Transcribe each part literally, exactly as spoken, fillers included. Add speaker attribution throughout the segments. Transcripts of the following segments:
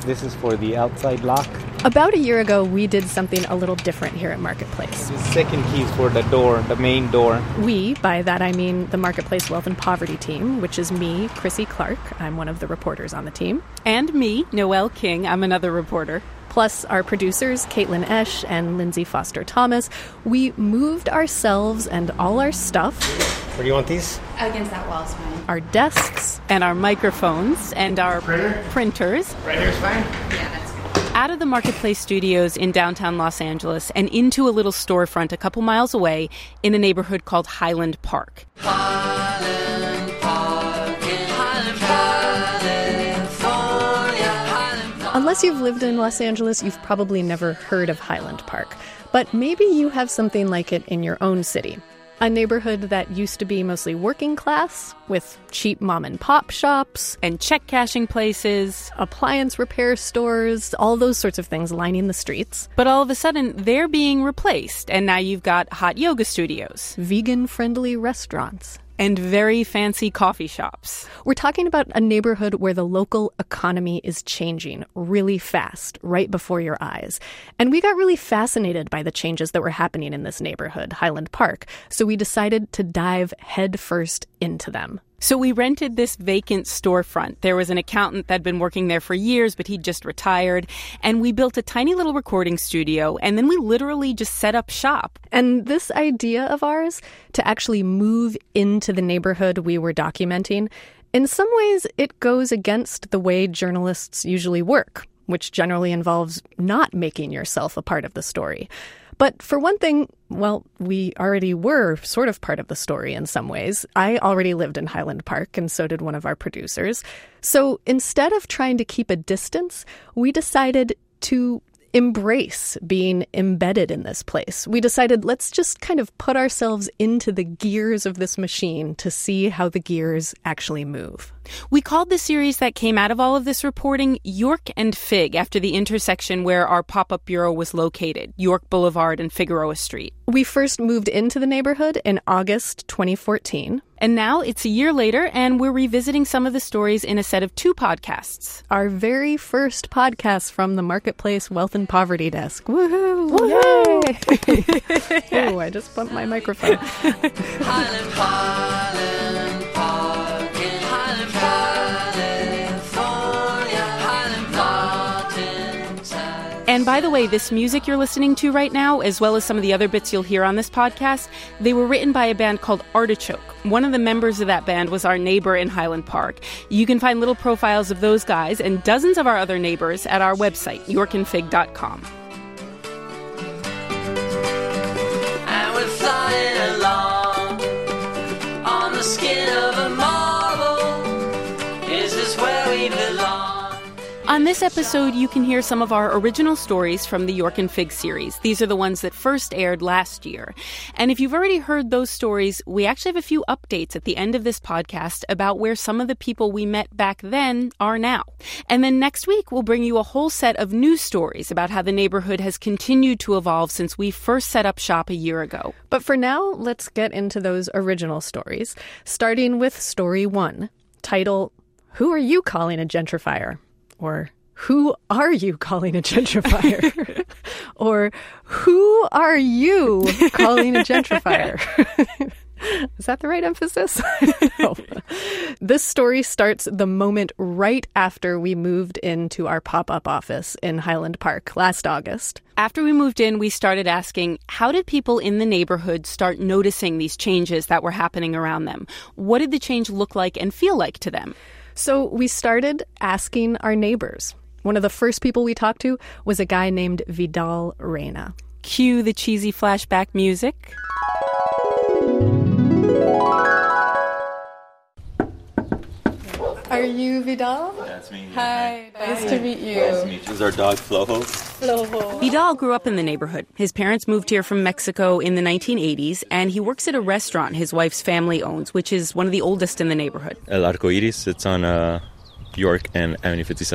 Speaker 1: This is for the outside lock.
Speaker 2: About a year ago, we did something a little different here at Marketplace.
Speaker 1: The second key is for the door, the main door.
Speaker 2: We, by that I mean the Marketplace Wealth and Poverty team, which is me, Chrissy Clark. I'm one of the reporters on the team.
Speaker 3: And me, Noelle King. I'm another reporter.
Speaker 2: Plus our producers, Caitlin Esch and Lindsay Foster Thomas. We moved ourselves and all our stuff.
Speaker 4: Where do you want these?
Speaker 5: Against that wall is fine.
Speaker 2: Our desks.
Speaker 3: And our microphones. And our
Speaker 4: Printer?
Speaker 3: printers.
Speaker 4: Right here's fine?
Speaker 5: Yeah, that's good.
Speaker 3: Out of the Marketplace studios in downtown Los Angeles and into a little storefront a couple miles away in a neighborhood called Highland Park.
Speaker 6: Highland Park in Highland Park, California, Highland Park.
Speaker 2: Unless you've lived in Los Angeles, you've probably never heard of Highland Park. But maybe you have something like it in your own city. A neighborhood that used to be mostly working class, with cheap mom-and-pop shops,
Speaker 3: And check cashing places.
Speaker 2: appliance repair stores, all those sorts of things lining the streets.
Speaker 3: But all of a sudden, they're being replaced. And now you've got hot yoga studios.
Speaker 2: Vegan-friendly restaurants.
Speaker 3: And very fancy coffee shops.
Speaker 2: We're talking about a neighborhood where the local economy is changing really fast, right before your eyes. And we got really fascinated by the changes that were happening in this neighborhood, Highland Park, so we decided to dive headfirst into them.
Speaker 3: So we rented this vacant storefront. There was an accountant that'd been working there for years, but he'd just retired. And we built a tiny little recording studio, and then we literally just set up shop.
Speaker 2: And this idea of ours to actually move into the neighborhood we were documenting, in some ways it goes against the way journalists usually work, which generally involves not making yourself a part of the story. But for one thing, well, we already were sort of part of the story in some ways. I already lived in Highland Park, and so did one of our producers. So instead of trying to keep a distance, we decided to embrace being embedded in this place. We decided, let's just kind of put ourselves into the gears of this machine to see how the gears actually move.
Speaker 3: We called the series that came out of all of this reporting York and Fig, after the intersection where our pop-up bureau was located, York Boulevard and Figueroa Street.
Speaker 2: We first moved into the neighborhood in August twenty fourteen.
Speaker 3: And now it's a year later, and we're revisiting some of the stories in a set of two podcasts.
Speaker 2: Our very first podcast from the Marketplace Wealth and Poverty Desk. Woohoo!
Speaker 3: Woohoo!
Speaker 2: Yay! Ooh, I just bumped my microphone.
Speaker 6: Highland, Highland Park in Highland Park, California, Highland Mountain Time.
Speaker 3: And by the way, this music you're listening to right now, as well as some of the other bits you'll hear on this podcast, they were written by a band called Artichoke. One of the members of that band was our neighbor in Highland Park. You can find little profiles of those guys and dozens of our other neighbors at our website, york and fig dot com.
Speaker 6: And we're flying along on the skin of a marble. Is this where we belong?
Speaker 3: On this episode, you can hear some of our original stories from the York and Fig series. These are the ones that first aired last year. And if you've already heard those stories, we actually have a few updates at the end of this podcast about where some of the people we met back then are now. And then next week, we'll bring you a whole set of new stories about how the neighborhood has continued to evolve since we first set up shop a year ago.
Speaker 2: But for now, let's get into those original stories, starting with story one, title, Who Are You Calling a Gentrifier? Or, who are you calling a gentrifier? Or, who are you calling a gentrifier? Is that the right emphasis? No. This story starts the moment right after we moved into our pop-up office in Highland Park last August.
Speaker 3: After we moved in, we started asking, how did people in the neighborhood start noticing these changes that were happening around them? What did the change look like and feel like to them?
Speaker 2: So we started asking our neighbors. One of the first people we talked to was a guy named Vidal Reyna.
Speaker 3: Cue the cheesy flashback music.
Speaker 2: Are you Vidal?
Speaker 7: That's me.
Speaker 2: Hi, nice to meet you.
Speaker 7: Nice to meet you. This is our dog, Flojo.
Speaker 2: Flojo.
Speaker 3: Vidal grew up in the neighborhood. His parents moved here from Mexico in the nineteen eighties, and he works at a restaurant his wife's family owns, which is one of the oldest in the neighborhood.
Speaker 7: El Arco Iris. It's on uh, York and Avenue fifty-seven.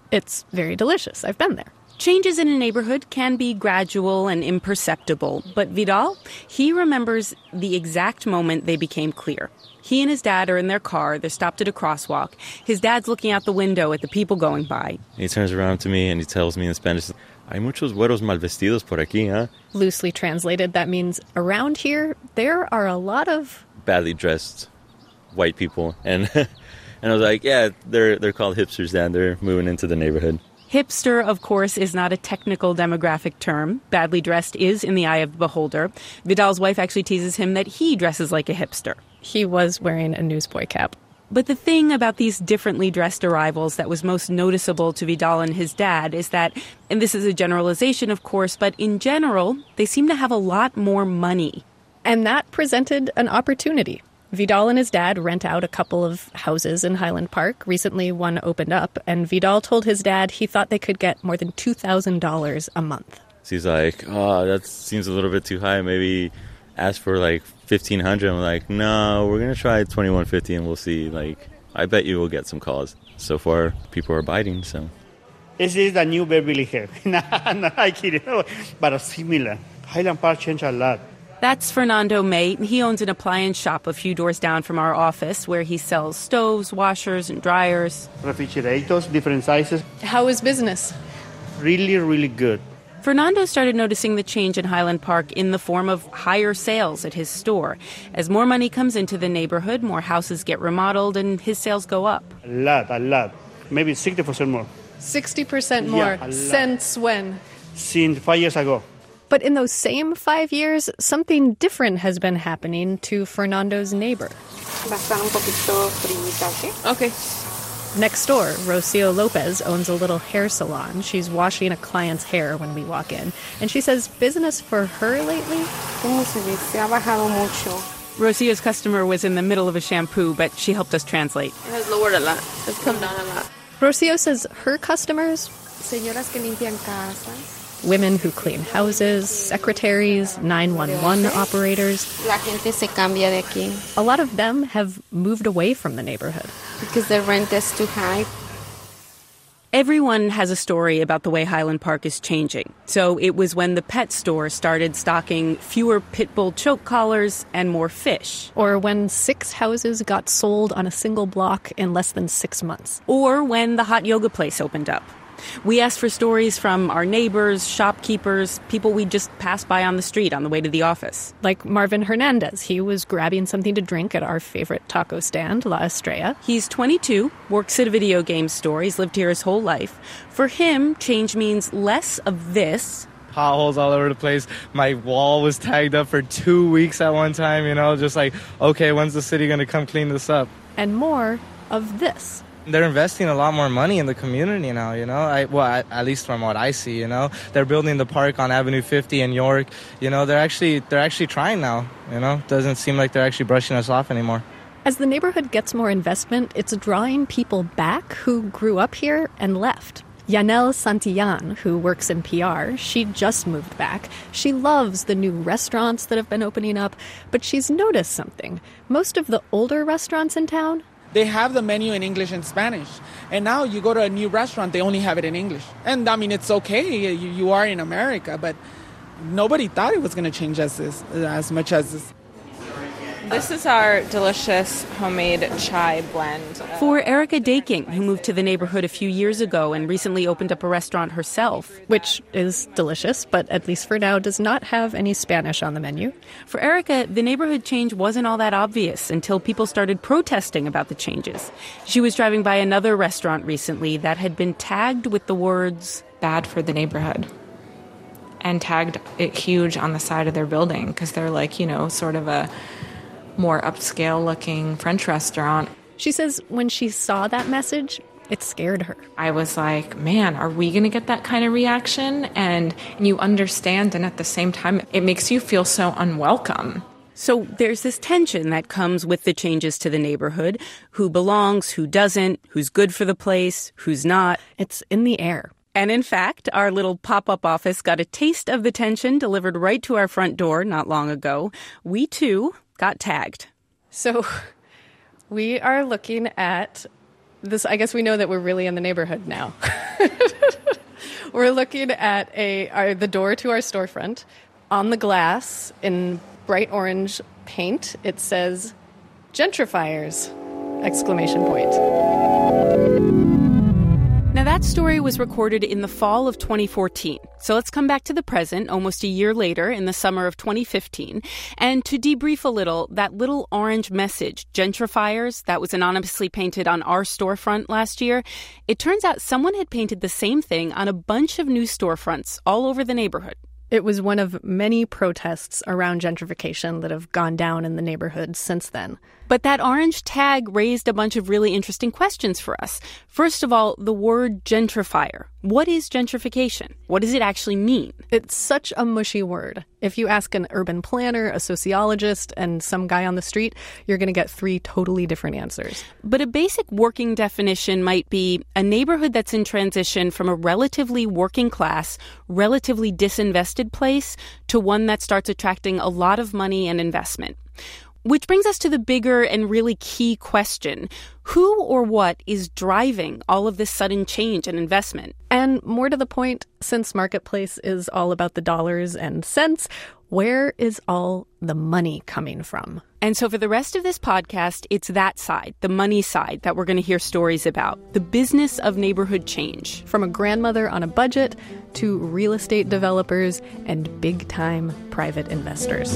Speaker 2: It's very delicious. I've been there.
Speaker 3: Changes in a neighborhood can be gradual and imperceptible, but Vidal, he remembers the exact moment they became clear. He and his dad are in their car. They're stopped at a crosswalk. His dad's looking out the window at the people going by.
Speaker 4: He turns around to me and he tells me in Spanish, "Hay muchos güeros mal vestidos por aquí, huh?"
Speaker 2: Loosely translated, that means around here, there are a lot of
Speaker 4: badly dressed white people. And and I was like, yeah, they're they're called hipsters, Dad. They're moving into the neighborhood.
Speaker 3: Hipster, of course, is not a technical demographic term. Badly dressed is in the eye of the beholder. Vidal's wife actually teases him that he dresses like a hipster.
Speaker 2: He was wearing a newsboy cap.
Speaker 3: But the thing about these differently dressed arrivals that was most noticeable to Vidal and his dad is that, and this is a generalization, of course, but in general, they seem to have a lot more money.
Speaker 2: And that presented an opportunity. Vidal and his dad rent out a couple of houses in Highland Park. Recently, one opened up, and Vidal told his dad he thought they could get more than two thousand dollars a month.
Speaker 4: So he's like, oh, that seems a little bit too high. Maybe ask for like fifteen hundred dollars. I'm like, no, we're going to try twenty-one fifty and we'll see. Like, I bet you will get some calls. So far, people are biting, so.
Speaker 7: This is the new Beverly Hills. No, no, I kid you. But similar. Highland Park changed a lot.
Speaker 3: That's Fernando May. He owns an appliance shop a few doors down from our office where he sells stoves, washers, and dryers.
Speaker 7: Refrigerators, different sizes.
Speaker 2: How is business?
Speaker 7: Really, really good.
Speaker 3: Fernando started noticing the change in Highland Park in the form of higher sales at his store. As more money comes into the neighborhood, more houses get remodeled and his sales go up.
Speaker 7: A lot, a lot. Maybe sixty percent more.
Speaker 2: sixty percent more.
Speaker 7: Yeah,
Speaker 2: Since when?
Speaker 7: Since five years ago.
Speaker 2: But in those same five years, something different has been happening to Fernando's neighbor.
Speaker 8: Okay.
Speaker 2: Next door, Rocio Lopez owns a little hair salon. She's washing a client's hair when we walk in. And she says business for her lately?
Speaker 3: Rocio's customer was in the middle of a shampoo, but she helped us translate.
Speaker 8: It has lowered a lot. It's come down a lot.
Speaker 2: Rocio says her customers,
Speaker 8: Señoras que limpian casas.
Speaker 2: women who clean houses, secretaries, nine one one operators.
Speaker 8: La gente se cambia de aquí.
Speaker 2: A lot of them have moved away from the neighborhood.
Speaker 8: Because the rent is too high.
Speaker 3: Everyone has a story about the way Highland Park is changing. So it was when the pet store started stocking fewer pit bull choke collars and more fish.
Speaker 2: Or when six houses got sold on a single block in less than six months.
Speaker 3: Or when the hot yoga place opened up. We asked for stories from our neighbors, shopkeepers, people we just passed by on the street on the way to the office.
Speaker 2: Like Marvin Hernandez. He was grabbing something to drink at our favorite taco stand, La Estrella.
Speaker 3: He's twenty-two, works at a video game store. He's lived here his whole life. For him, change means less of this.
Speaker 1: Potholes all over the place. My wall was tagged up for two weeks at one time, you know, just like, okay, when's the city going to come clean this up?
Speaker 2: And more of this.
Speaker 1: They're investing a lot more money in the community now, you know, I, well, I, at least from what I see, you know. They're building the park on Avenue fifty in York. You know, they're actually they're actually trying now, you know. Doesn't seem like they're actually brushing us off anymore.
Speaker 2: As the neighborhood gets more investment, it's drawing people back who grew up here and left. Yanel Santillan, who works in P R, she just moved back. She loves the new restaurants that have been opening up, but she's noticed something. Most of the older restaurants in town,
Speaker 9: they have the menu in English and Spanish. And now you go to a new restaurant, they only have it in English. And, I mean, it's okay. You, you are in America, but nobody thought it was going to change as, this, as much as this.
Speaker 10: This is our delicious homemade chai blend.
Speaker 3: For Erica Daking, who moved to the neighborhood a few years ago and recently opened up a restaurant herself.
Speaker 2: Which is delicious, but at least for now does not have any Spanish on the menu.
Speaker 3: For Erica, the neighborhood change wasn't all that obvious until people started protesting about the changes. She was driving by another restaurant recently that had been tagged with the words,
Speaker 10: "Bad for the neighborhood," and tagged it huge on the side of their building because they're like, you know, sort of a more upscale-looking French restaurant.
Speaker 2: She says when she saw that message, it scared her.
Speaker 10: I was like, man, are we going to get that kind of reaction? And you understand, and at the same time, it makes you feel so unwelcome.
Speaker 3: So there's this tension that comes with the changes to the neighborhood. Who belongs, who doesn't, who's good for the place, who's not.
Speaker 2: It's in the air.
Speaker 3: And in fact, our little pop-up office got a taste of the tension delivered right to our front door not long ago. We, too, got tagged.
Speaker 2: So we are looking at This, I guess we know that we're really in the neighborhood now. We're looking at a our, the door to our storefront. On the glass, in bright orange paint, it says, gentrifiers, exclamation point.
Speaker 3: Now, that story was recorded in the fall of twenty fourteen. So let's come back to the present, almost a year later, in the summer of twenty fifteen. And to debrief a little, that little orange message, gentrifiers, that was anonymously painted on our storefront last year, it turns out someone had painted the same thing on a bunch of new storefronts all over the neighborhood.
Speaker 2: It was one of many protests around gentrification that have gone down in the neighborhood since then.
Speaker 3: But that orange tag raised a bunch of really interesting questions for us. First of all, the word gentrifier. What is gentrification? What does it actually mean?
Speaker 2: It's such a mushy word. If you ask an urban planner, a sociologist, and some guy on the street, you're going to get three totally different answers.
Speaker 3: But a basic working definition might be a neighborhood that's in transition from a relatively working class, relatively disinvested place to one that starts attracting a lot of money and investment. Which brings us to the bigger and really key question. Who or what is driving all of this sudden change and investment?
Speaker 2: And more to the point, since Marketplace is all about the dollars and cents, where is all the money coming from?
Speaker 3: And so for the rest of this podcast, it's that side, the money side, that we're going to hear stories about. The business of neighborhood change.
Speaker 2: From a grandmother on a budget to real estate developers and big-time private investors.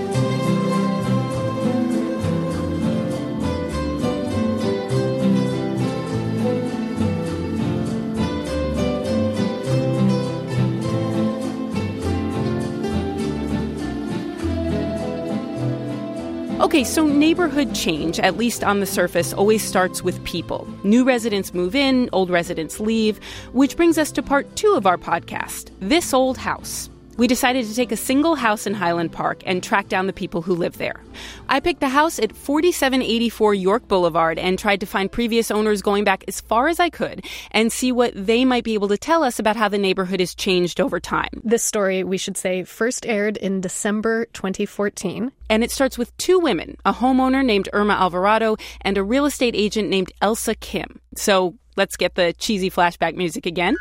Speaker 3: Okay, so neighborhood change, at least on the surface, always starts with people. New residents move in, old residents leave, which brings us to part two of our podcast, This Old House. We decided to take a single house in Highland Park and track down the people who live there. I picked the house at forty-seven eighty-four York Boulevard and tried to find previous owners going back as far as I could and see what they might be able to tell us about how the neighborhood has changed over time.
Speaker 2: This story, we should say, first aired in December twenty fourteen.
Speaker 3: And it starts with two women, a homeowner named Irma Alvarado and a real estate agent named Elsa Kim. So let's get the cheesy flashback music again.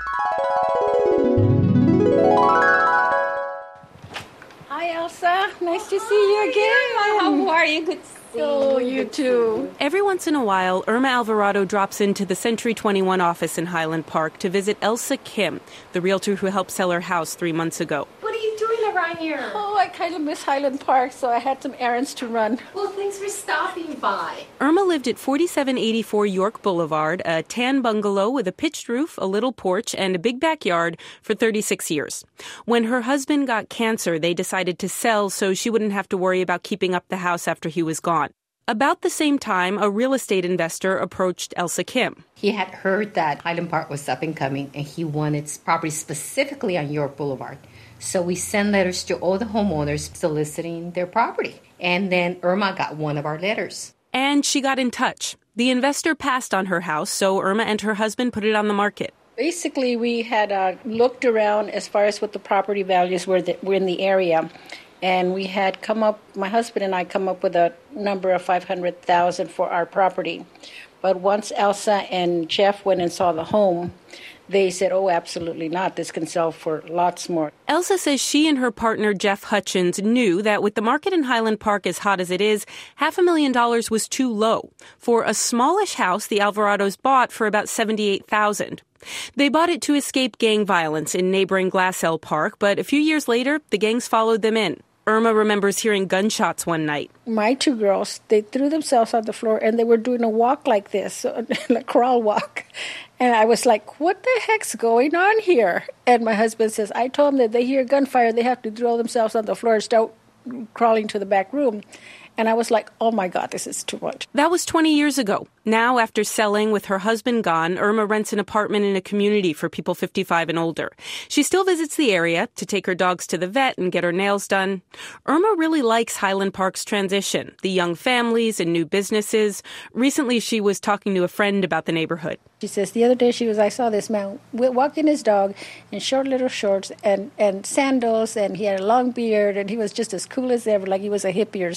Speaker 11: Hi, Elsa. Nice to see you again.
Speaker 5: How are you? Good to see you.
Speaker 11: Oh, you too.
Speaker 3: Every once in a while, Irma Alvarado drops into the Century twenty-one office in Highland Park to visit Elsa Kim, the realtor who helped sell her house three months ago.
Speaker 5: What are you doing around here?
Speaker 11: Oh, I kind of miss Highland Park, so I had some errands to run.
Speaker 5: Well, thanks for stopping by.
Speaker 3: Irma lived at forty-seven eighty-four York Boulevard, a tan bungalow with a pitched roof, a little porch, and a big backyard for thirty-six years. When her husband got cancer, they decided to sell so she wouldn't have to worry about keeping up the house after he was gone. About the same time, a real estate investor approached Elsa Kim.
Speaker 5: He had heard that Highland Park was up and coming, and he wanted property specifically on York Boulevard. So we sent letters to all the homeowners soliciting their property. And then Irma got one of our letters.
Speaker 3: And she got in touch. The investor passed on her house, so Irma and her husband put it on the market.
Speaker 11: Basically, we had uh, looked around as far as what the property values were that were in the area. And we had come up, my husband and I come up with a number of five hundred thousand dollars for our property. But once Elsa and Jeff went and saw the home, they said, oh, absolutely not. This can sell for lots more.
Speaker 3: Elsa says she and her partner, Jeff Hutchins, knew that with the market in Highland Park as hot as it is, half a million dollars was too low. For a smallish house, the Alvarados bought for about seventy-eight thousand dollars. They bought it to escape gang violence in neighboring Glassell Park, but a few years later, the gangs followed them in. Irma remembers hearing gunshots one night.
Speaker 11: My two girls, they threw themselves on the floor, and they were doing a walk like this, a crawl walk. And I was like, what the heck's going on here? And my husband says, I told them that they hear gunfire, they have to throw themselves on the floor and start crawling to the back room. And I was like, oh, my God, this is too much.
Speaker 3: That was twenty years ago. Now, after selling with her husband gone, Irma rents an apartment in a community for people fifty-five and older. She still visits the area to take her dogs to the vet and get her nails done. Irma really likes Highland Park's transition, the young families and new businesses. Recently, she was talking to a friend about the neighborhood.
Speaker 11: She says, the other day she was, I saw this man walking his dog in short little shorts and, and sandals, and he had a long beard, and he was just as cool as ever, like he was a hippie or something.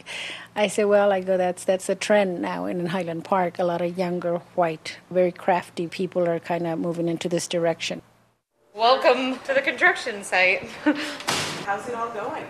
Speaker 11: I said, well, I go, that's that's a trend now in Highland Park. A lot of younger, white, very crafty people are kind of moving into this direction.
Speaker 12: Welcome to the construction site.
Speaker 10: How's it all going?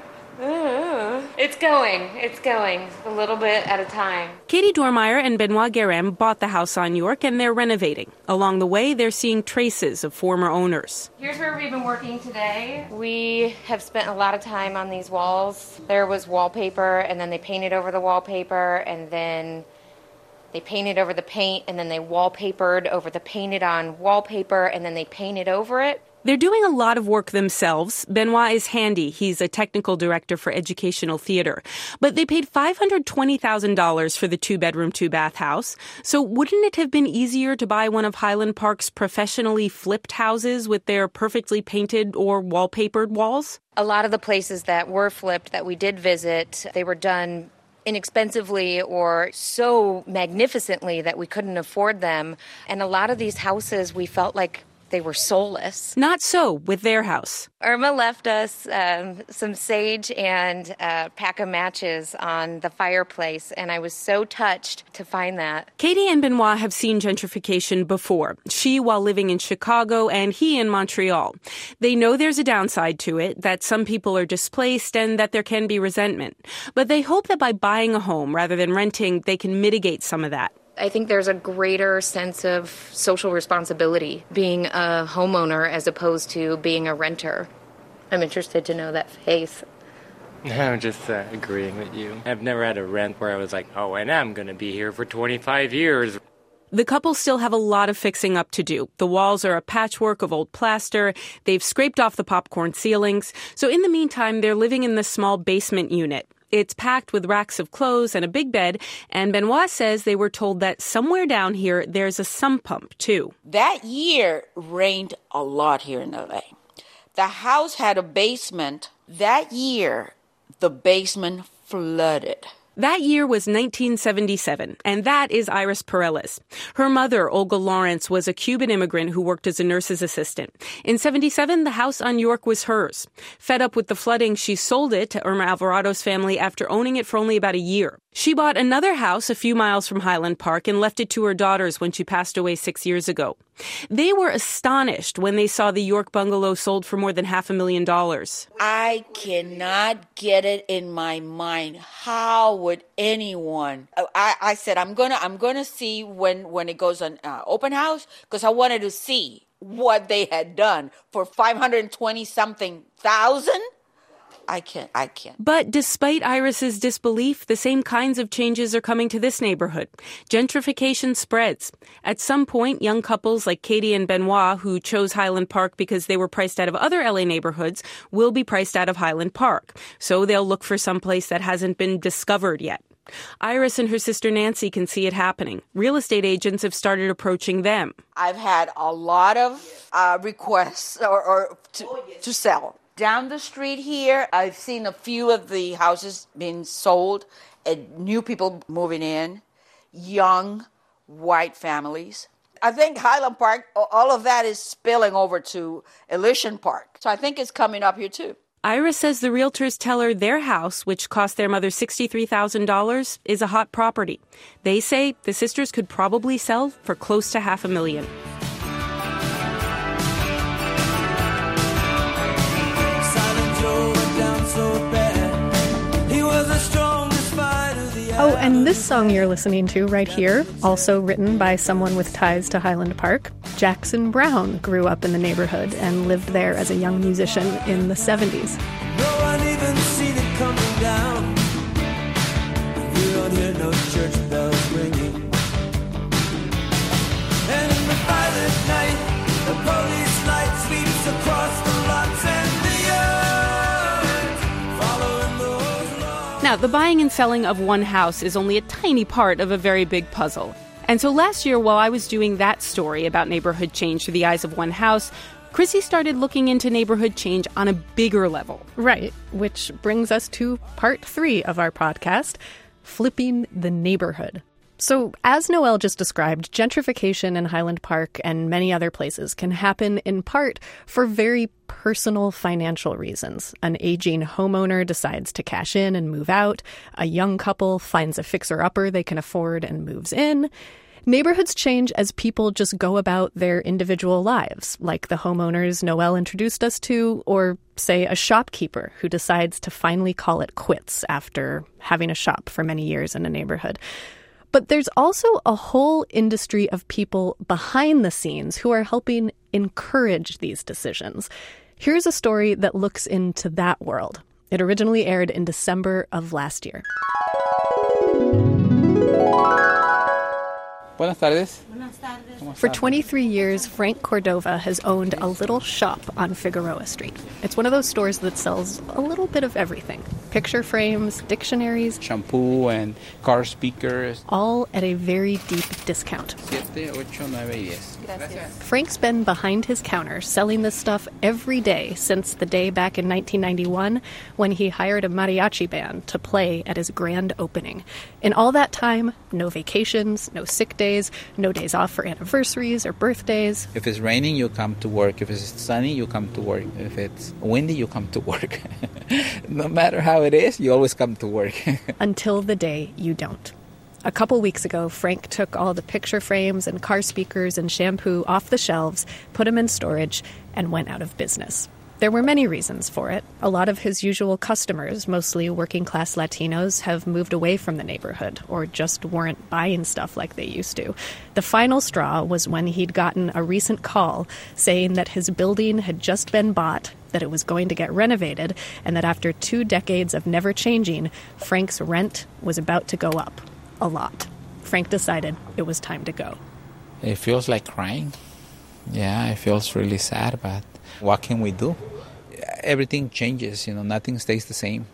Speaker 12: Uh, it's going. It's going. A little bit at a time.
Speaker 3: Katie Dormeyer and Benoit Guérin bought the house on York, and they're renovating. Along the way, they're seeing traces of former owners.
Speaker 12: Here's where we've been working today. We have spent a lot of time on these walls. There was wallpaper, and then they painted over the wallpaper, and then they painted over the paint, and then they wallpapered over the painted on wallpaper, and then they painted over it.
Speaker 3: They're doing a lot of work themselves. Benoit is handy. He's a technical director for educational theater. But they paid five hundred twenty thousand dollars for the two-bedroom, two-bath house. So wouldn't it have been easier to buy one of Highland Park's professionally flipped houses with their perfectly painted or wallpapered walls?
Speaker 12: A lot of the places that were flipped that we did visit, they were done inexpensively or so magnificently that we couldn't afford them. And a lot of these houses, we felt like they were soulless.
Speaker 3: Not so with their house.
Speaker 12: Irma left us um, some sage and a pack of matches on the fireplace, and I was so touched to find that.
Speaker 3: Katie and Benoit have seen gentrification before. She while living in Chicago and he in Montreal. They know there's a downside to it, that some people are displaced and that there can be resentment. But they hope that by buying a home rather than renting, they can mitigate some of that.
Speaker 12: I think there's a greater sense of social responsibility being a homeowner as opposed to being a renter. I'm interested to know that face.
Speaker 13: I'm just uh, agreeing with you. I've never had a rent where I was like, oh, and I'm going to be here for twenty-five years.
Speaker 3: The couple still have a lot of fixing up to do. The walls are a patchwork of old plaster. They've scraped off the popcorn ceilings. So in the meantime, they're living in the small basement unit. It's packed with racks of clothes and a big bed, and Benoit says they were told that somewhere down here there's a sump pump, too.
Speaker 14: That year rained a lot here in L A. The house had a basement. That year, the basement flooded.
Speaker 3: That year was nineteen seventy-seven, and that is Iris Pareles. Her mother, Olga Lawrence, was a Cuban immigrant who worked as a nurse's assistant. In seventy-seven, the house on York was hers. Fed up with the flooding, she sold it to Irma Alvarado's family after owning it for only about a year. She bought another house a few miles from Highland Park and left it to her daughters when she passed away six years ago. They were astonished when they saw the York bungalow sold for more than half a million dollars.
Speaker 14: I cannot get it in my mind. How would anyone? I, I said I'm gonna I'm gonna see when when it goes on uh, open house, because I wanted to see what they had done for five hundred twenty something thousand. I can't, I can't.
Speaker 3: But despite Iris's disbelief, the same kinds of changes are coming to this neighborhood. Gentrification spreads. At some point, young couples like Katie and Benoit, who chose Highland Park because they were priced out of other L A neighborhoods, will be priced out of Highland Park. So they'll look for someplace that hasn't been discovered yet. Iris and her sister Nancy can see it happening. Real estate agents have started approaching them.
Speaker 14: I've had a lot of uh, requests or, or to, oh, yes. to sell. Down the street here, I've seen a few of the houses being sold and new people moving in, young white families. I think Highland Park, all of that is spilling over to Elysian Park. So I think it's coming up here too.
Speaker 3: Iris says the realtors tell her their house, which cost their mother sixty-three thousand dollars, is a hot property. They say the sisters could probably sell for close to half a million.
Speaker 2: Oh, and this song you're listening to right here, also written by someone with ties to Highland Park. Jackson Browne grew up in the neighborhood and lived there as a young musician in the seventies.
Speaker 15: No one even seen it coming down. You don't hear no church bells ringing. And in the violet night, the police light sweeps across the lots and the earth, following those laws.
Speaker 3: Now, the buying and selling of one house is only a tiny part of a very big puzzle. And so last year, while I was doing that story about neighborhood change through the eyes of one house, Chrissy started looking into neighborhood change on a bigger level.
Speaker 2: Right, which brings us to part three of our podcast, Flipping the Neighborhood. So, as Noelle just described, gentrification in Highland Park and many other places can happen in part for very personal financial reasons. An aging homeowner decides to cash in and move out. A young couple finds a fixer-upper they can afford and moves in. Neighborhoods change as people just go about their individual lives, like the homeowners Noelle introduced us to, or, say, a shopkeeper who decides to finally call it quits after having a shop for many years in a neighborhood. But there's also a whole industry of people behind the scenes who are helping encourage these decisions. Here's a story that looks into that world. It originally aired in December of last year.
Speaker 16: Buenas tardes.
Speaker 2: For twenty-three years, Frank Cordova has owned a little shop on Figueroa Street. It's one of those stores that sells a little bit of everything. Picture frames, dictionaries,
Speaker 16: Shampoo and car speakers.
Speaker 2: All at a very deep discount.
Speaker 16: Siete, ocho, nueve, diez.
Speaker 2: Frank's been behind his counter selling this stuff every day since the day back in nineteen ninety-one when he hired a mariachi band to play at his grand opening. In all that time, no vacations, no sick days, no days off for anniversaries or birthdays.
Speaker 16: If it's raining, you come to work. If it's sunny, you come to work. If it's windy, you come to work. No matter how it is, you always come to work.
Speaker 2: Until the day you don't. A couple weeks ago, Frank took all the picture frames and car speakers and shampoo off the shelves, put them in storage, and went out of business. There were many reasons for it. A lot of his usual customers, mostly working-class Latinos, have moved away from the neighborhood or just weren't buying stuff like they used to. The final straw was when he'd gotten a recent call saying that his building had just been bought, that it was going to get renovated, and that after two decades of never changing, Frank's rent was about to go up. A lot. Frank decided it was time to go.
Speaker 16: It feels like crying. Yeah, it feels really sad, but what can we do? Everything changes, you know, nothing stays the same.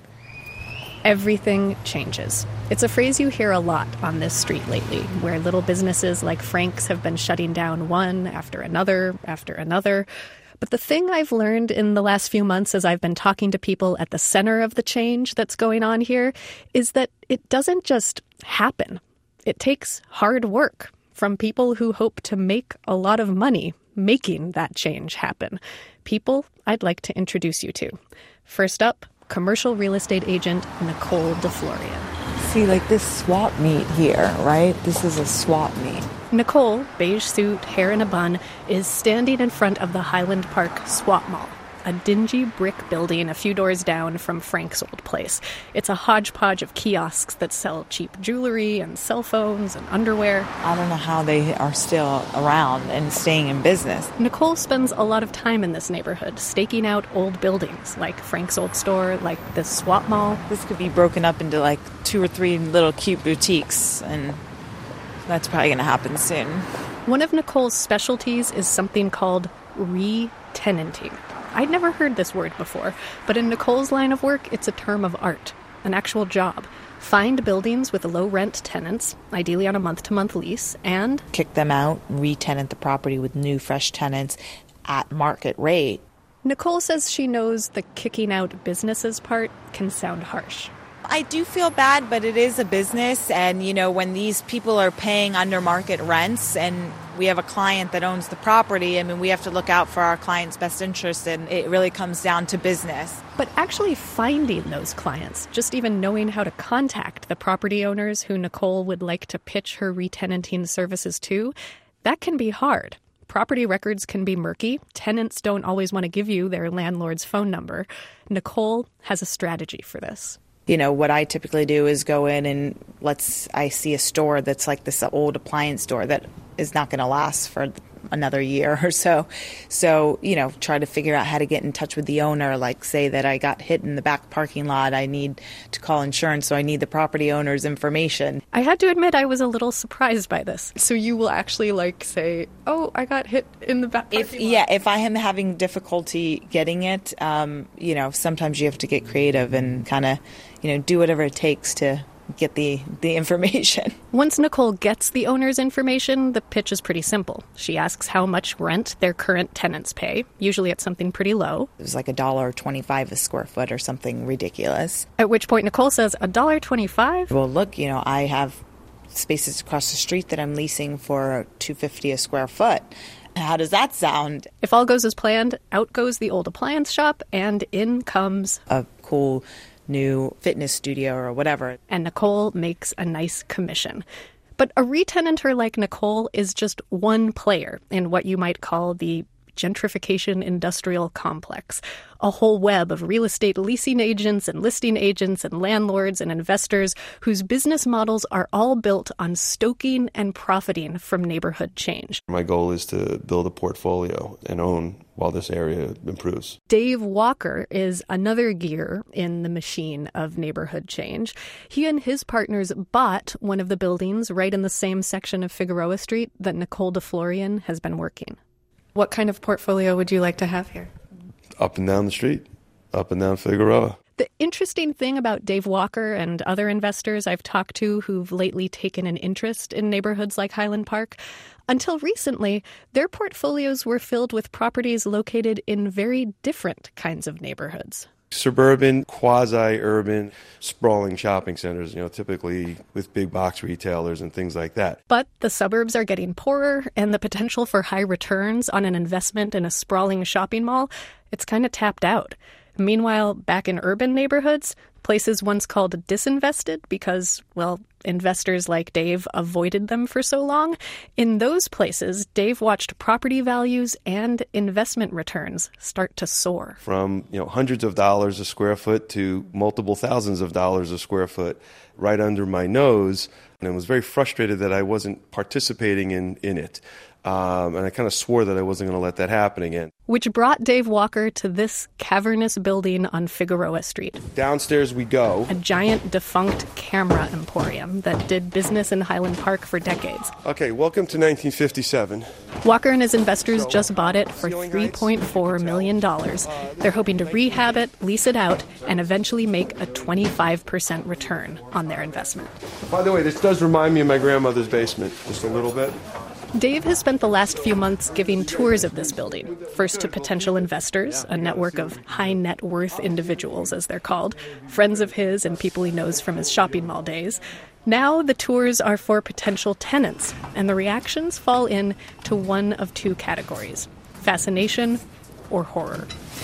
Speaker 2: Everything changes. It's a phrase you hear a lot on this street lately, where little businesses like Frank's have been shutting down one after another after another. But the thing I've learned in the last few months as I've been talking to people at the center of the change that's going on here is that it doesn't just happen. It takes hard work from people who hope to make a lot of money making that change happen. People I'd like to introduce you to. First up, commercial real estate agent Nicole DeFlorian.
Speaker 17: See, like this swap meet here, right? This is a swap meet.
Speaker 2: Nicole, beige suit, hair in a bun, is standing in front of the Highland Park Swap Mall, a dingy brick building a few doors down from Frank's old place. It's a hodgepodge of kiosks that sell cheap jewelry and cell phones and underwear.
Speaker 17: I don't know how they are still around and staying in business.
Speaker 2: Nicole spends a lot of time in this neighborhood, staking out old buildings, like Frank's old store, like this swap mall.
Speaker 17: This could be broken up into like two or three little cute boutiques, and that's probably going to happen soon.
Speaker 2: One of Nicole's specialties is something called re-tenanting. I'd never heard this word before, but in Nicole's line of work, it's a term of art, an actual job. Find buildings with low-rent tenants, ideally on a month-to-month lease, and
Speaker 17: kick them out, re-tenant the property with new, fresh tenants at market rate.
Speaker 2: Nicole says she knows the kicking out businesses part can sound harsh.
Speaker 17: I do feel bad, but it is a business, and, you know, when these people are paying under market rents and we have a client that owns the property, I mean, we have to look out for our client's best interest, and it really comes down to business.
Speaker 2: But actually finding those clients, just even knowing how to contact the property owners who Nicole would like to pitch her re-tenanting services to, that can be hard. Property records can be murky. Tenants don't always want to give you their landlord's phone number. Nicole has a strategy for this.
Speaker 17: You know, what I typically do is go in and let's, I see a store that's like this old appliance store that is not going to last for another year or so. So, you know, try to figure out how to get in touch with the owner, like say that I got hit in the back parking lot. I need to call insurance, so I need the property owner's information.
Speaker 2: I had to admit I was a little surprised by this. So you will actually like say, oh, I got hit in the back parking
Speaker 17: if,
Speaker 2: lot.
Speaker 17: Yeah, if I am having difficulty getting it, um, you know, sometimes you have to get creative and kind of, you know, do whatever it takes to get the, the information.
Speaker 2: Once Nicole gets the owner's information, the pitch is pretty simple. She asks how much rent their current tenants pay, usually at something pretty low.
Speaker 17: It was like a dollar twenty-five a square foot or something ridiculous.
Speaker 2: At which point Nicole says, a dollar twenty-five?
Speaker 17: Well, look, you know, I have spaces across the street that I'm leasing for two hundred fifty dollars a square foot. How does that sound?
Speaker 2: If all goes as planned, out goes the old appliance shop, and in comes
Speaker 17: a cool new fitness studio or whatever.
Speaker 2: And Nicole makes a nice commission. But a retenanter like Nicole is just one player in what you might call the gentrification industrial complex, a whole web of real estate leasing agents and listing agents and landlords and investors whose business models are all built on stoking and profiting from neighborhood change.
Speaker 18: My goal is to build a portfolio and own while this area improves.
Speaker 2: Dave Walker is another gear in the machine of neighborhood change. He and his partners bought one of the buildings right in the same section of Figueroa Street that Nicole DeFlorian has been working. What kind of portfolio would you like to have here?
Speaker 18: Up and down the street, up and down Figueroa.
Speaker 2: The interesting thing about Dave Walker and other investors I've talked to who've lately taken an interest in neighborhoods like Highland Park, until recently, their portfolios were filled with properties located in very different kinds of neighborhoods.
Speaker 18: Suburban, quasi-urban, sprawling shopping centers, you know, typically with big box retailers and things like that.
Speaker 2: But the suburbs are getting poorer, and the potential for high returns on an investment in a sprawling shopping mall, it's kind of tapped out. Meanwhile, back in urban neighborhoods, places once called disinvested because, well, investors like Dave avoided them for so long, in those places, Dave watched property values and investment returns start to soar.
Speaker 18: From, you know, hundreds of dollars a square foot to multiple thousands of dollars a square foot right under my nose, and I was very frustrated that I wasn't participating in, in it. Um, and I kind of swore that I wasn't going to let that happen again.
Speaker 2: Which brought Dave Walker to this cavernous building on Figueroa Street.
Speaker 18: Downstairs we go.
Speaker 2: A giant defunct camera emporium that did business in Highland Park for decades.
Speaker 18: Okay, welcome to nineteen fifty-seven.
Speaker 2: Walker and his investors just bought it for three point four million dollars. They're hoping to rehab it, lease it out, and eventually make a twenty-five percent return on their investment.
Speaker 18: By the way, this does remind me of my grandmother's basement, just a little bit.
Speaker 2: Dave has spent the last few months giving tours of this building, first to potential investors, a network of high net worth individuals, as they're called, friends of his and people he knows from his shopping mall days. Now the tours are for potential tenants, and the reactions fall in to one of two categories: fascination or horror.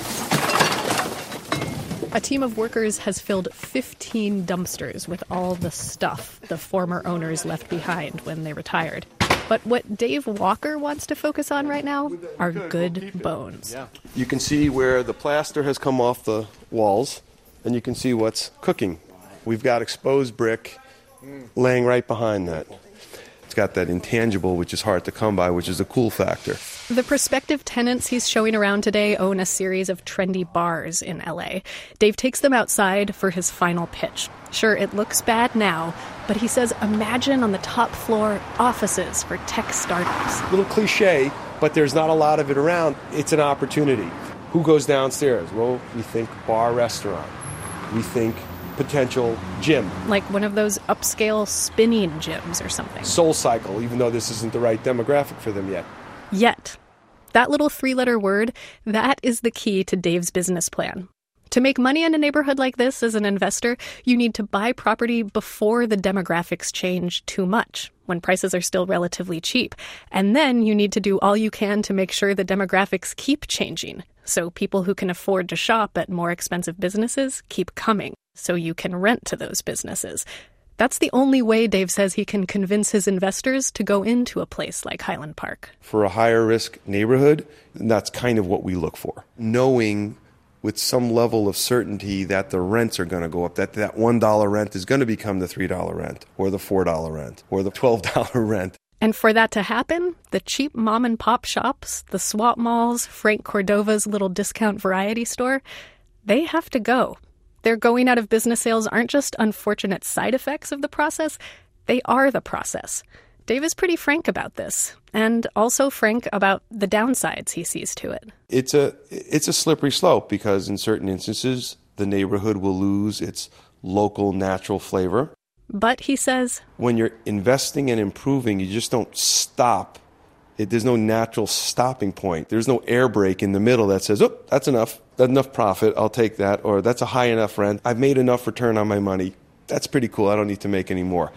Speaker 2: A team of workers has filled fifteen dumpsters with all the stuff the former owners left behind when they retired. But what Dave Walker wants to focus on right now are good bones.
Speaker 18: You can see where the plaster has come off the walls, and you can see what's cooking. We've got exposed brick laying right behind that. It's got that intangible, which is hard to come by, which is a cool factor.
Speaker 2: The prospective tenants he's showing around today own a series of trendy bars in L A. Dave takes them outside for his final pitch. Sure, it looks bad now, but he says imagine on the top floor offices for tech startups.
Speaker 18: A little cliche, but there's not a lot of it around. It's an opportunity. Who goes downstairs? Well, we think bar, restaurant. We think potential gym.
Speaker 2: Like one of those upscale spinning gyms or something.
Speaker 18: Soul Cycle, even though this isn't the right demographic for them yet.
Speaker 2: Yet. That little three-letter word, that is the key to Dave's business plan. To make money in a neighborhood like this as an investor, you need to buy property before the demographics change too much, when prices are still relatively cheap. And then you need to do all you can to make sure the demographics keep changing, so people who can afford to shop at more expensive businesses keep coming, so you can rent to those businesses. That's the only way Dave says he can convince his investors to go into a place like Highland Park.
Speaker 18: For a higher risk neighborhood, that's kind of what we look for. Knowing with some level of certainty that the rents are going to go up, that that one dollar rent is going to become the three dollar rent, or the four dollar rent, or the twelve dollar rent.
Speaker 2: And for that to happen, the cheap mom-and-pop shops, the swap malls, Frank Cordova's little discount variety store, they have to go. Their going out of business sales aren't just unfortunate side effects of the process, they are the process. Dave is pretty frank about this, and also frank about the downsides he sees to it.
Speaker 18: It's a it's a slippery slope because in certain instances, the neighborhood will lose its local natural flavor.
Speaker 2: But, he says,
Speaker 18: when you're investing and improving, you just don't stop. It, there's no natural stopping point. There's no air brake in the middle that says, oh, that's enough. That's enough profit. I'll take that. Or that's a high enough rent. I've made enough return on my money. That's pretty cool. I don't need to make any more.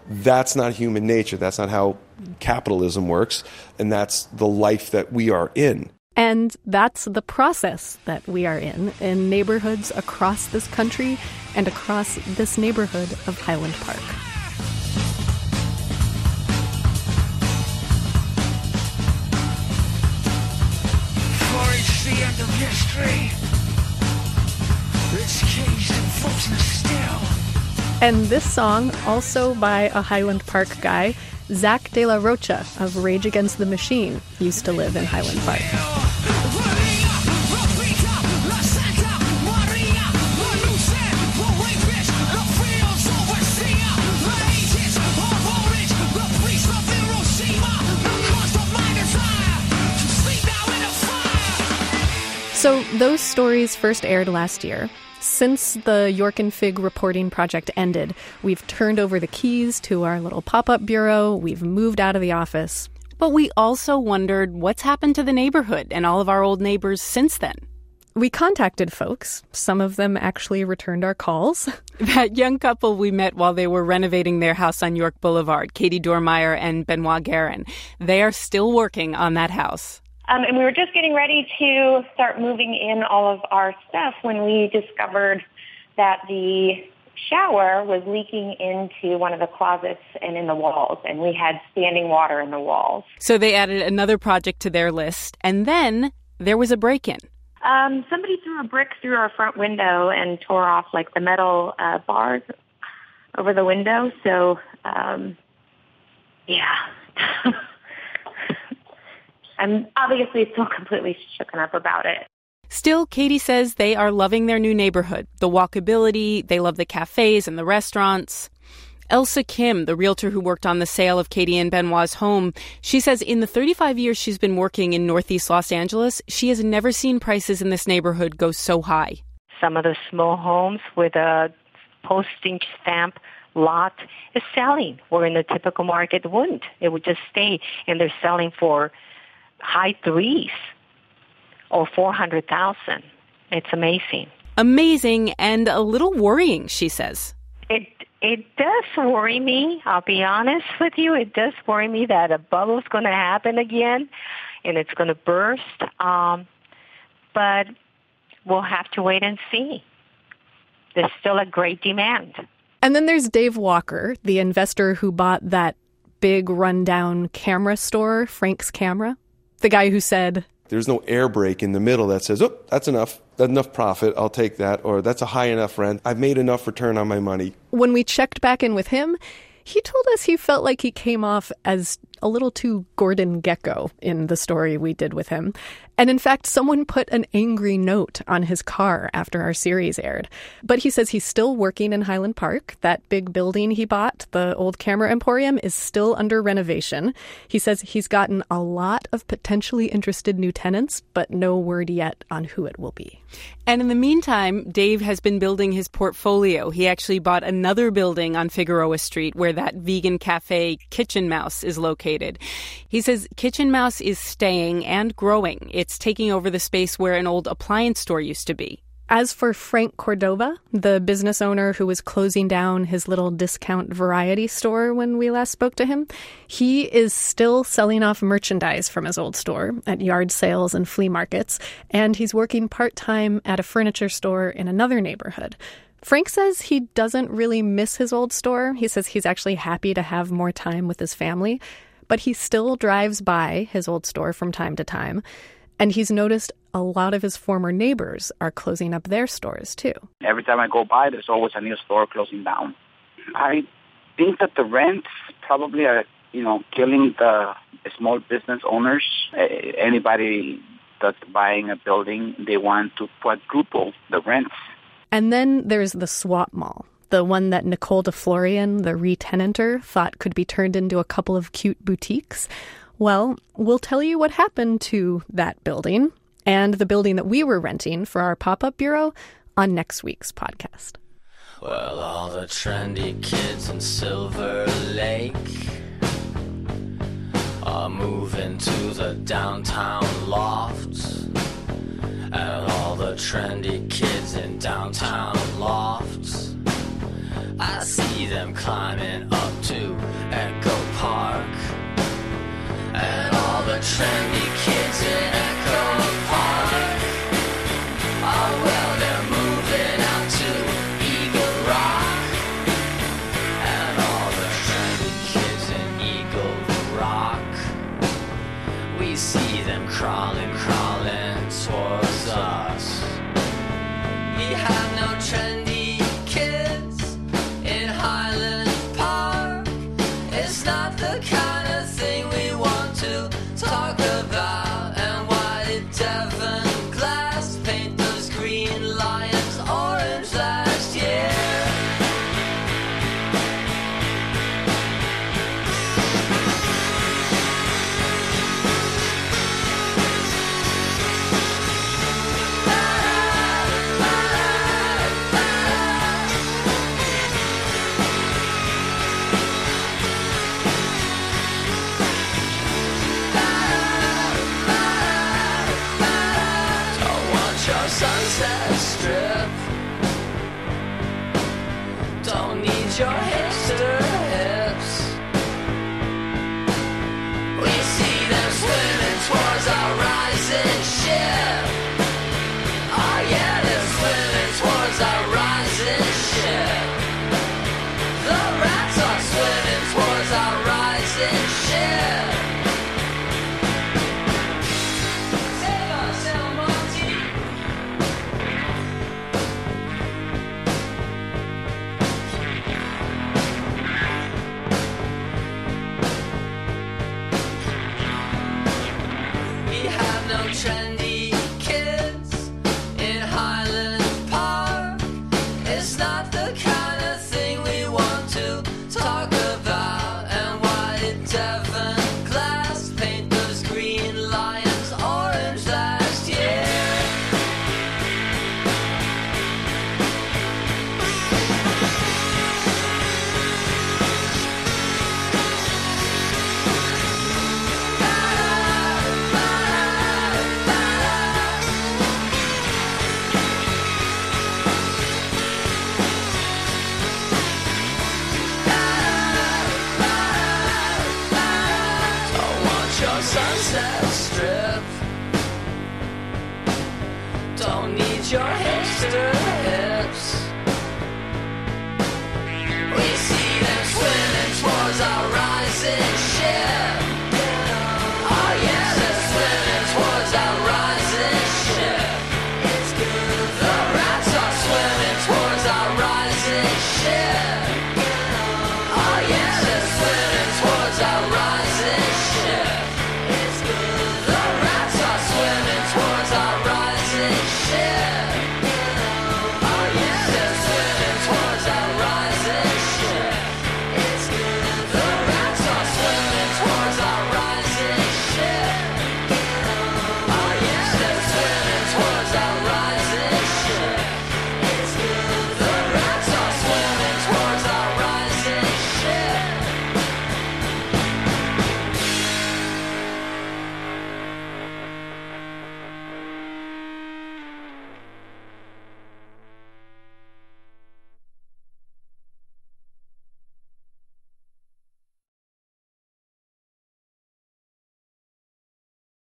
Speaker 18: That's not human nature. That's not how capitalism works, and that's the life that we are in.
Speaker 2: And that's the process that we are in, in neighborhoods across this country and across this neighborhood of Highland Park.
Speaker 15: For it's the end of history. It's caged and frozen still.
Speaker 2: And this song, also by a Highland Park guy, Zach De La Rocha of Rage Against the Machine, used to live in Highland Park. So those stories first aired last year. Since the York and Fig reporting project ended, we've turned over the keys to our little pop-up bureau. We've moved out of the office.
Speaker 3: But we also wondered what's happened to the neighborhood and all of our old neighbors since then.
Speaker 2: We contacted folks. Some of them actually returned our calls.
Speaker 3: That young couple we met while they were renovating their house on York Boulevard, Katie Dormeyer and Benoit Guerin, they are still working on that house.
Speaker 19: Um, and we were just getting ready to start moving in all of our stuff when we discovered that the shower was leaking into one of the closets and in the walls, and we had standing water in the walls.
Speaker 3: So they added another project to their list, and then there was a break-in.
Speaker 19: Um, somebody threw a brick through our front window and tore off like the metal uh, bars over the window. So, um, yeah. I'm obviously still completely shooken up about it.
Speaker 3: Still, Katie says they are loving their new neighborhood, the walkability, they love the cafes and the restaurants. Elsa Kim, the realtor who worked on the sale of Katie and Benoit's home, she says in the thirty-five years she's been working in Northeast Los Angeles, she has never seen prices in this neighborhood go so high.
Speaker 20: Some of the small homes with a postage stamp lot is selling, where in the typical market it wouldn't. It would just stay, and they're selling for high threes or four hundred thousand. It's amazing.
Speaker 3: Amazing and a little worrying, she says.
Speaker 20: It it does worry me. I'll be honest with you. It does worry me that a bubble's going to happen again and it's going to burst. Um, but we'll have to wait and see. There's still a great demand.
Speaker 2: And then there's Dave Walker, the investor who bought that big rundown camera store, Frank's Camera. The guy who said,
Speaker 18: there's no air brake in the middle that says, oh, that's enough. That's enough profit. I'll take that. Or that's a high enough rent. I've made enough return on my money.
Speaker 2: When we checked back in with him, he told us he felt like he came off as a little too Gordon Gekko in the story we did with him. And in fact, someone put an angry note on his car after our series aired. But he says he's still working in Highland Park. That big building he bought, the old Camera Emporium, is still under renovation. He says he's gotten a lot of potentially interested new tenants, but no word yet on who it will be.
Speaker 3: And in the meantime, Dave has been building his portfolio. He actually bought another building on Figueroa Street where that vegan cafe Kitchen Mouse is located. He says Kitchen Mouse is staying and growing. It's taking over the space where an old appliance store used to be.
Speaker 2: As for Frank Cordova, the business owner who was closing down his little discount variety store when we last spoke to him, he is still selling off merchandise from his old store at yard sales and flea markets, and he's working part-time at a furniture store in another neighborhood. Frank says he doesn't really miss his old store. He says he's actually happy to have more time with his family, but he still drives by his old store from time to time. And he's noticed a lot of his former neighbors are closing up their stores, too.
Speaker 21: Every time I go by, there's always a new store closing down. I think that the rents probably are, you know, killing the small business owners. Anybody that's buying a building, they want to quadruple the rents.
Speaker 2: And then there's the swap mall, the one that Nicole DeFlorian, the re-tenanter, thought could be turned into a couple of cute boutiques. Well, we'll tell you what happened to that building and the building that we were renting for our pop-up bureau on next week's podcast.
Speaker 6: Well, all the trendy kids in Silver Lake are moving to the downtown loft. And all the trendy kids in downtown lofts I see them climbing up to Echo Park. And all the trendy kids in Echo Park, oh well, they're moving out to Eagle Rock. And all the trendy kids in Eagle Rock, we see them crawling, crawling towards us. We have no trendy kids in Highland Park. It's not the kind of thing we want to talk about. And why did Devon Glass paint those green lions orange last year? Sunset Strip, don't need your hipster hips. We see them swimming towards our rising ship. Oh yeah, they're swimming towards our rising ship. The rats are swimming towards our rising ship. Save us, El Monte. We have no trendy kids in Highland Park. It's not the kind of thing we want to talk about. And why did Devon Glass paint those green lions orange last year? Don't want your Sunset Strip, don't need your hipster hips.